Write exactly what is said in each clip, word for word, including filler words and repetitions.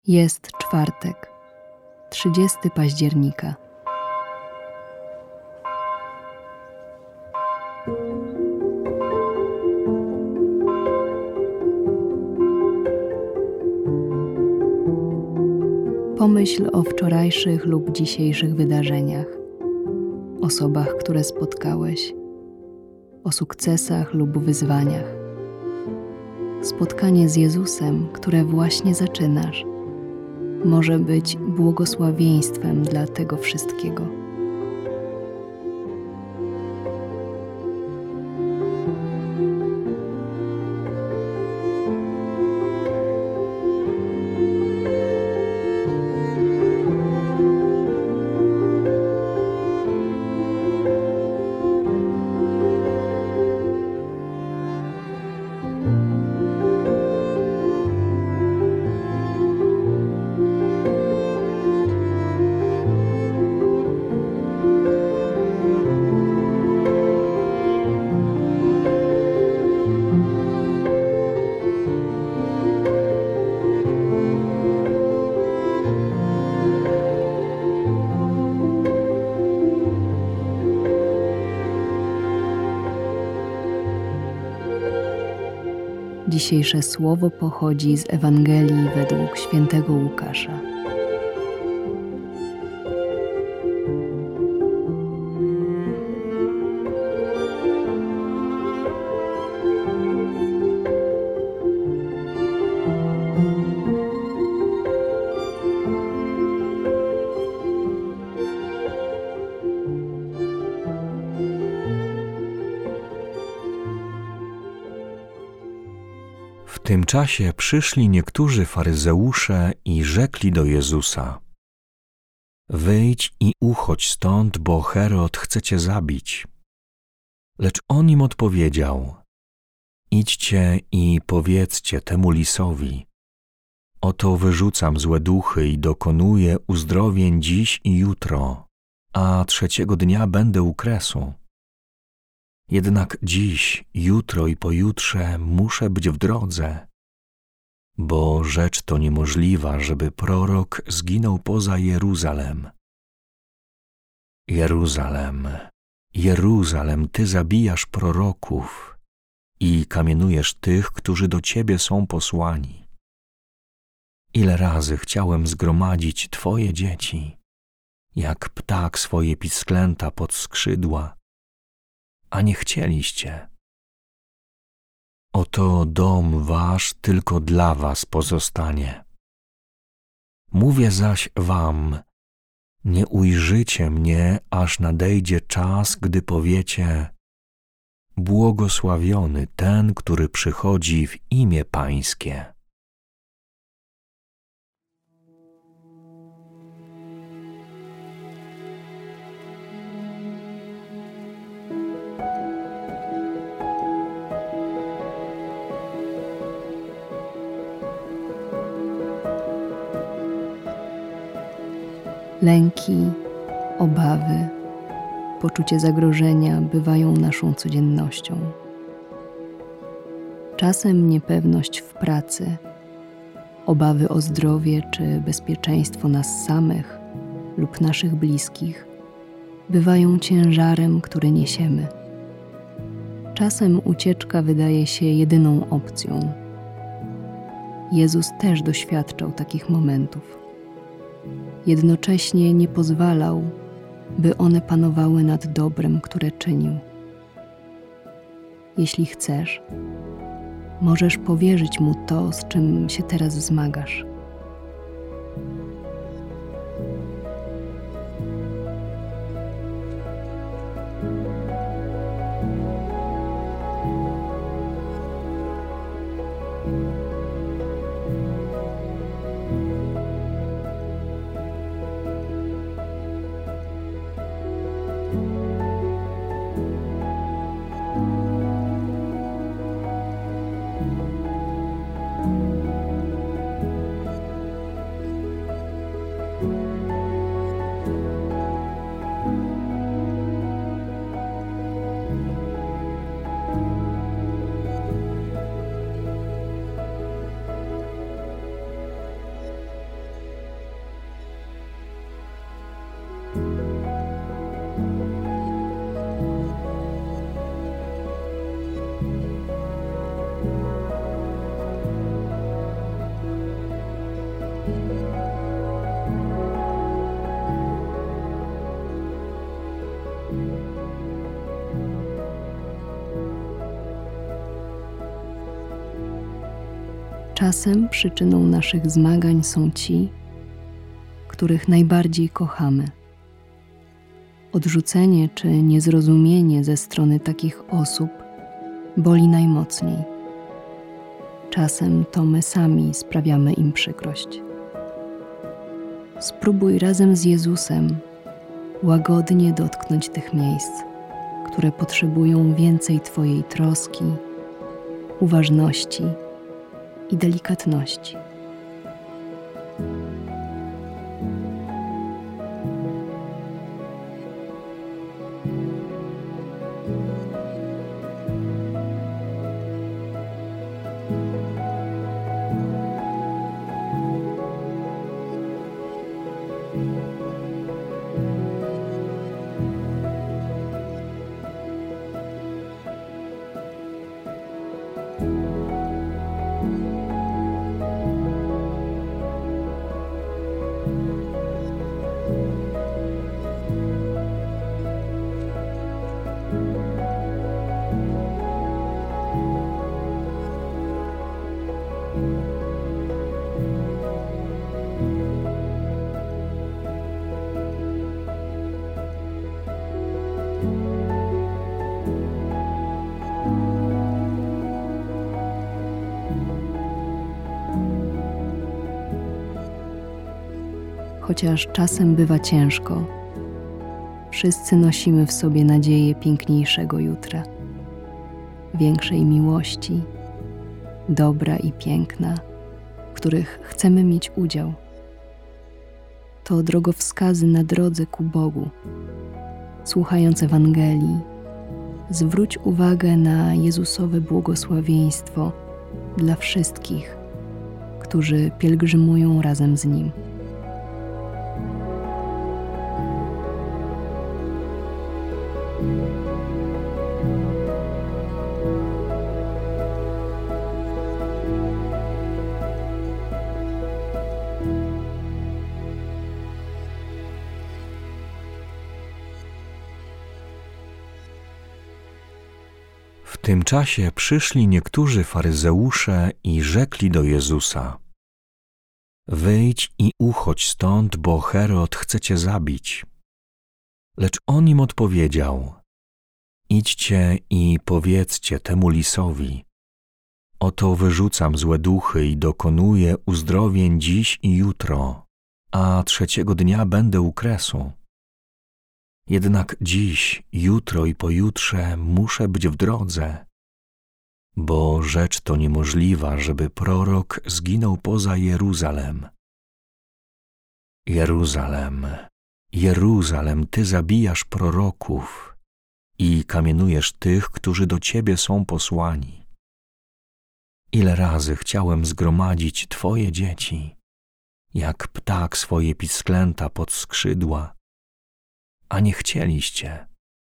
Jest czwartek, trzydziestego października. Pomyśl o wczorajszych lub dzisiejszych wydarzeniach, osobach, które spotkałeś, o sukcesach lub wyzwaniach. Spotkanie z Jezusem, które właśnie zaczynasz, może być błogosławieństwem dla tego wszystkiego. Dzisiejsze słowo pochodzi z Ewangelii według świętego Łukasza. W tym czasie przyszli niektórzy faryzeusze i rzekli do Jezusa: Wyjdź i uchodź stąd, bo Herod chce cię zabić. Lecz on im odpowiedział: Idźcie i powiedzcie temu lisowi: Oto wyrzucam złe duchy i dokonuję uzdrowień dziś i jutro, a trzeciego dnia będę u kresu. Jednak dziś, jutro i pojutrze muszę być w drodze, bo rzecz to niemożliwa, żeby prorok zginął poza Jeruzalem. Jeruzalem, Jeruzalem, Ty zabijasz proroków i kamienujesz tych, którzy do Ciebie są posłani. Ile razy chciałem zgromadzić Twoje dzieci, jak ptak swoje pisklęta pod skrzydła, a nie chcieliście. Oto dom wasz tylko dla was pozostanie. Mówię zaś wam, nie ujrzycie mnie, aż nadejdzie czas, gdy powiecie: Błogosławiony ten, który przychodzi w imię Pańskie. Lęki, obawy, poczucie zagrożenia bywają naszą codziennością. Czasem niepewność w pracy, obawy o zdrowie czy bezpieczeństwo nas samych lub naszych bliskich bywają ciężarem, który niesiemy. Czasem ucieczka wydaje się jedyną opcją. Jezus też doświadczał takich momentów. Jednocześnie nie pozwalał, by one panowały nad dobrem, które czynił. Jeśli chcesz, możesz powierzyć Mu to, z czym się teraz zmagasz. czasem przyczyną naszych zmagań są ci, których najbardziej kochamy. Odrzucenie czy niezrozumienie ze strony takich osób boli najmocniej. Czasem to my sami sprawiamy im przykrość. Spróbuj razem z Jezusem łagodnie dotknąć tych miejsc, które potrzebują więcej Twojej troski, uważności i delikatności. Chociaż czasem bywa ciężko, wszyscy nosimy w sobie nadzieję piękniejszego jutra, większej miłości, dobra i piękna, w których chcemy mieć udział. To drogowskazy na drodze ku Bogu. Słuchając Ewangelii, zwróć uwagę na Jezusowe błogosławieństwo dla wszystkich, którzy pielgrzymują razem z Nim. W tym czasie przyszli niektórzy faryzeusze i rzekli do Jezusa: Wyjdź i uchodź stąd, bo Herod chce cię zabić. Lecz on im odpowiedział: Idźcie i powiedzcie temu lisowi: Oto wyrzucam złe duchy i dokonuję uzdrowień dziś i jutro, a trzeciego dnia będę u kresu. Jednak dziś, jutro i pojutrze muszę być w drodze, bo rzecz to niemożliwa, żeby prorok zginął poza Jeruzalem. Jeruzalem, Jeruzalem, Ty zabijasz proroków i kamienujesz tych, którzy do Ciebie są posłani. Ile razy chciałem zgromadzić Twoje dzieci, jak ptak swoje pisklęta pod skrzydła, a nie chcieliście.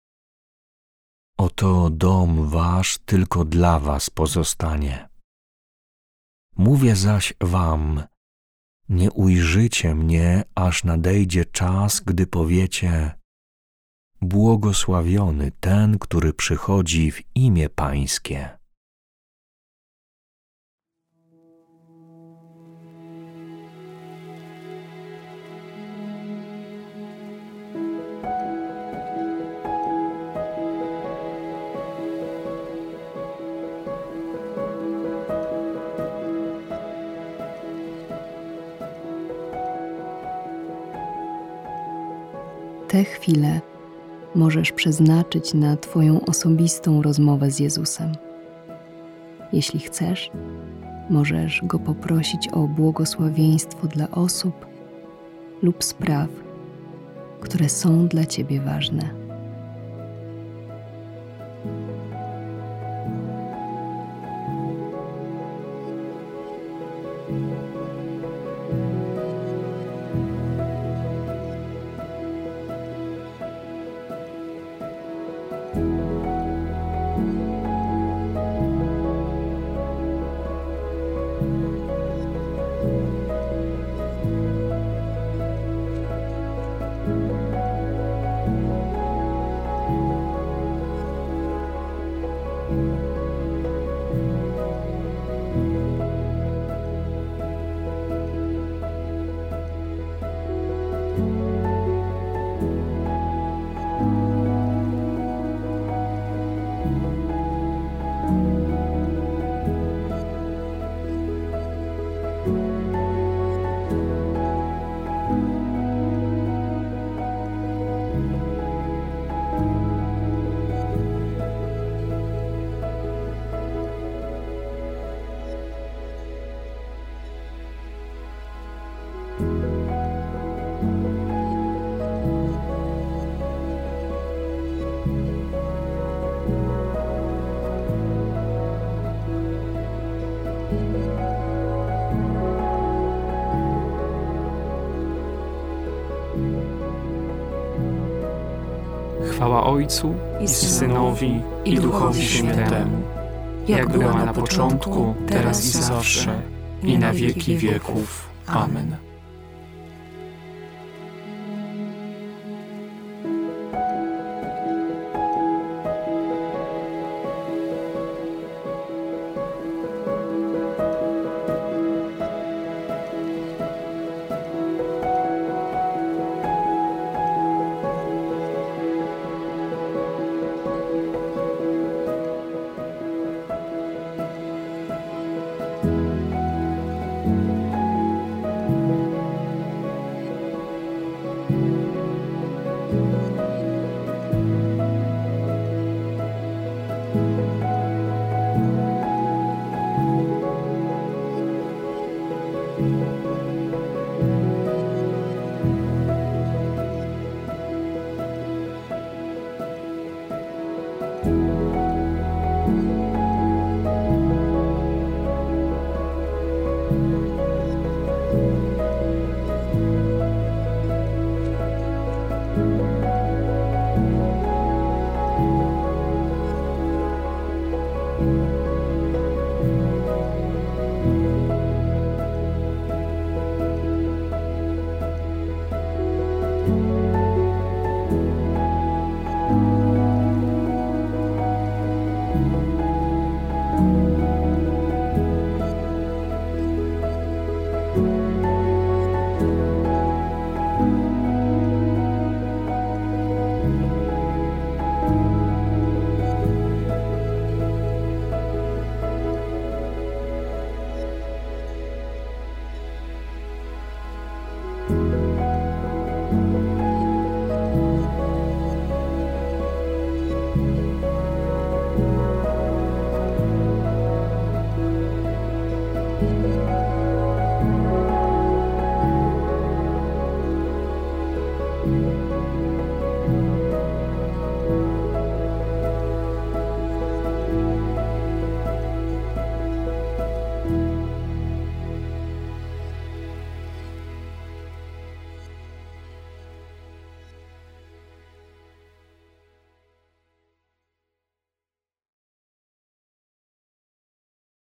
Oto dom wasz tylko dla was pozostanie. Mówię zaś wam, nie ujrzycie mnie, aż nadejdzie czas, gdy powiecie: Błogosławiony ten, który przychodzi w imię Pańskie. Te chwile możesz przeznaczyć na Twoją osobistą rozmowę z Jezusem. Jeśli chcesz, możesz Go poprosić o błogosławieństwo dla osób lub spraw, które są dla Ciebie ważne. Chwała Ojcu i Synowi, i Duchowi Świętemu, jak była na początku, teraz i zawsze, i na wieki wieków. Amen. Thank you.